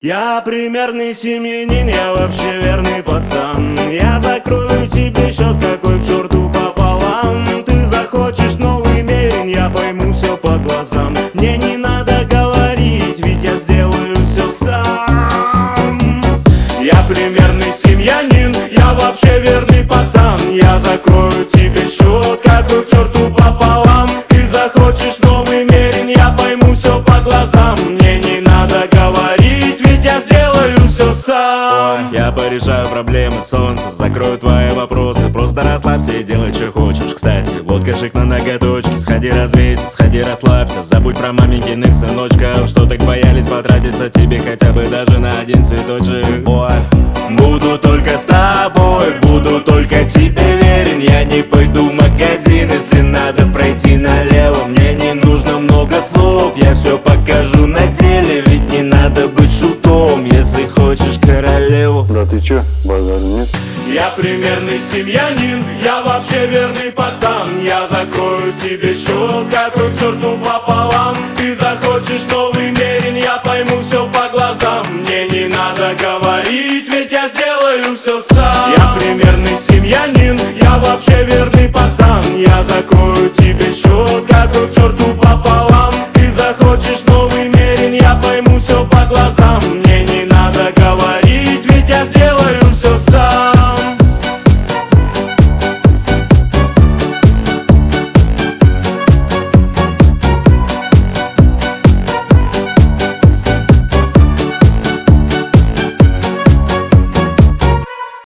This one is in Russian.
Я примерный семьянин, я вообще верный пацан. Я закрою тебе счет, какой к черту пополам. Ты захочешь новый мерин, я пойму все по глазам. Мне не надо говорить, ведь я сделаю все сам. Я примерный семьянин, я вообще верный пацан. Я закрою тебе счет, какой к черту пополам. Ты захочешь новый мерин, я пойму все по глазам. Мне не надо говорить, ведь я сделаю все сам. Я порешаю проблемы солнца, закрою твои вопросы. Просто расслабься и делай, что хочешь. Кстати, вот кошек на ноготочке. Сходи развейся, сходи расслабься. Забудь про маменькиных сыночков, что так боялись потратиться тебе хотя бы даже на один цветочек. Ой, буду только с тобой, буду только тебе верен. Я не пойду в магазин, если надо пройти налево. Мне не нужно много слов, я все покажу на деле. Ведь не надо быть шутом, если хочешь королеву. Да ты чё, базар нет? Я примерный семьянин, я вообще верный пацан. Я закрою тебе счет, какой к черту пополам. Ты захочешь новый мерин, я пойму все по глазам. Мне не надо говорить, ведь я сделаю все сам. Я примерный семьянин, я вообще верный пацан. Я закрою тебе счет, какой к черту